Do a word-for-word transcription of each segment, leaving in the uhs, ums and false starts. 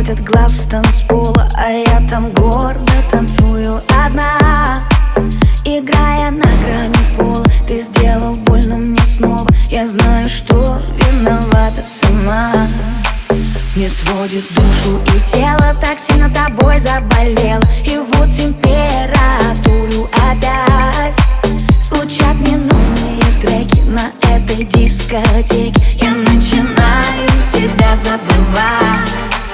сводят глаз с танцпола, а я там гордо танцую одна. Играя на грани пола, ты сделал больно мне снова. Я знаю, что виновата сама. Мне сводит душу и тело, так сильно тобой заболело. И вот температуру опять звучат ненужные треки на этой дискотеке. Я начинаю тебя забывать.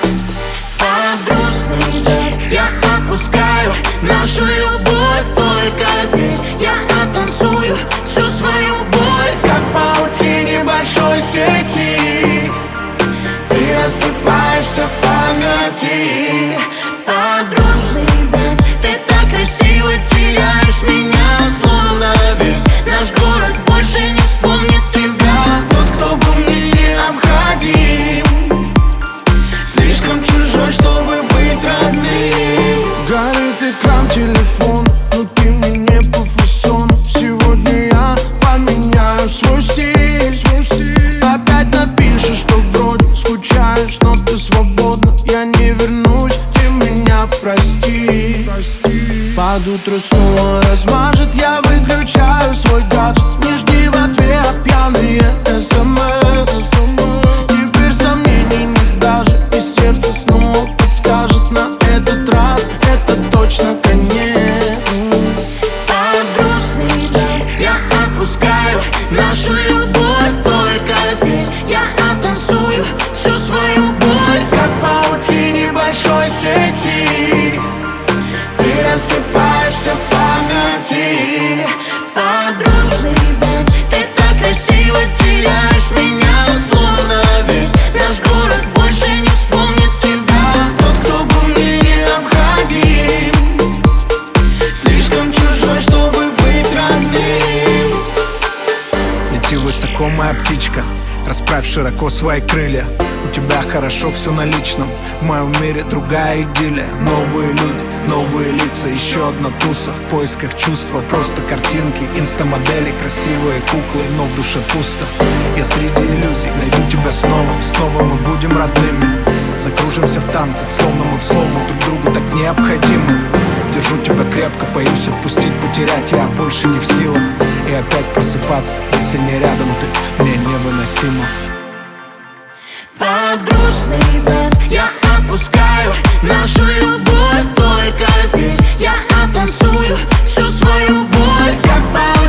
Под грустный бит я отпускаю нашу любовь только здесь. Я оттанцую всю свою боль, как в паутине большой сети. Ты рассыпаешься в памяти. Под грустный бит ты так красиво теряешь меня, словно весь наш город больше не вспомнит тебя. Тот, кто был мне необходим, слишком чужой, чтобы быть родным. Горит экран телефона, но ты мне не по фасону. Сегодня я поменяю свой стиль, свой стиль. Опять напишешь, что вроде скучаешь, но ты свободна. Я не вернусь, ты меня прости, прости. Под утро снова размажет, я выключаю свой гаджет. Не жди в ответ пьяные смс. Теперь сомнений нет даже, и сердце снова подскажет: на этот раз это точно конец. Под грустный бит я отпускаю нашу любовь только здесь. Я оттанцую всю свою боль, как в паутине большой сети. Ты рассыпаешься в памяти. Под грустный бит ты так красиво теряешь меня, словно весь наш город больше не вспомнит тебя. Тот, кто был мне необходим, слишком чужой, чтобы быть родным. Лети высоко, моя птичка, расправь широко свои крылья. У тебя хорошо все на личном, в моем мире другая идиллия. Новые люди, новые лица, еще одна туса в поисках чувства. Просто картинки, инстамодели, красивые куклы, но в душе пусто. Я среди иллюзий найду тебя снова, и снова мы будем родными. Закружимся в танце, словно мы в слому друг другу так необходимы. Держу тебя крепко, боюсь отпустить, потерять я больше не в силах. И опять просыпаться, если не рядом ты, мне невыносимо. Под грустный бит я отпускаю нашу любовь только здесь. Я оттанцую всю свою боль, как в